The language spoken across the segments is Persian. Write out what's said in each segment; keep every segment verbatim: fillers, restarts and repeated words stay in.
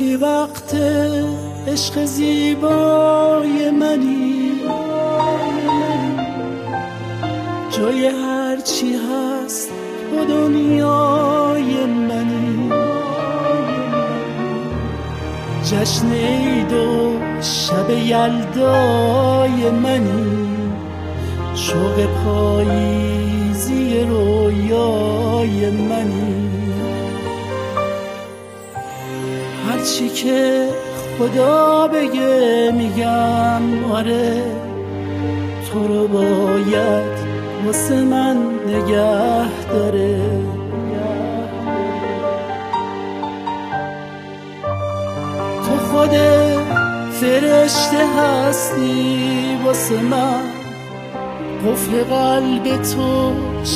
خیلی وقت عشق زیبای منی، جای هرچی هست تو دنیای منی. جشن عید و شب یلدای منی، شوق پاییزی رویای منی. هرچی که خدا بگه میگم آره، تو رو باید واسه من نگه داره. تو خود فرشته هستی واسه من، قفل قلب تو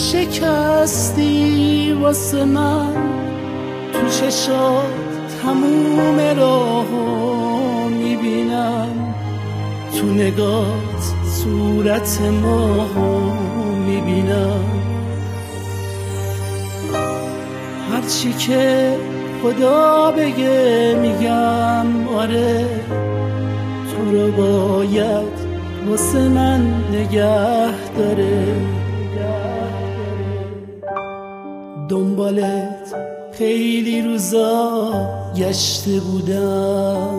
شکستی واسه من. تو چشات تموم راهو میبینم، تو نگات صورت ماهو میبینم. هرچی که خدا بگه میگم آره، تو رو باید واسه من نگه داره. دنبالت خیلی روزا گشته بودم،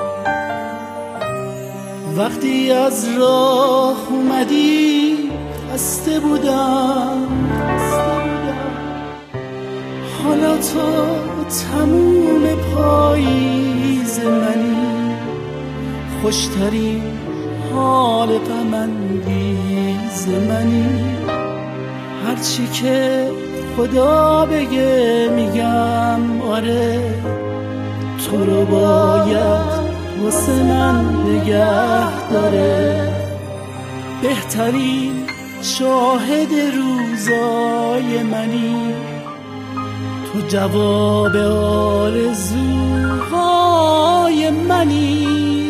وقتی از راه اومدی خسته بودم. حالا تو تموم پاییز منی، خوشترین حال غم انگیز منی. هرچی که خدا بگه میگم آره، تو رو باید واسه من نگه داره. بهترین شاهد روزای منی، تو جواب آرزوهای منی.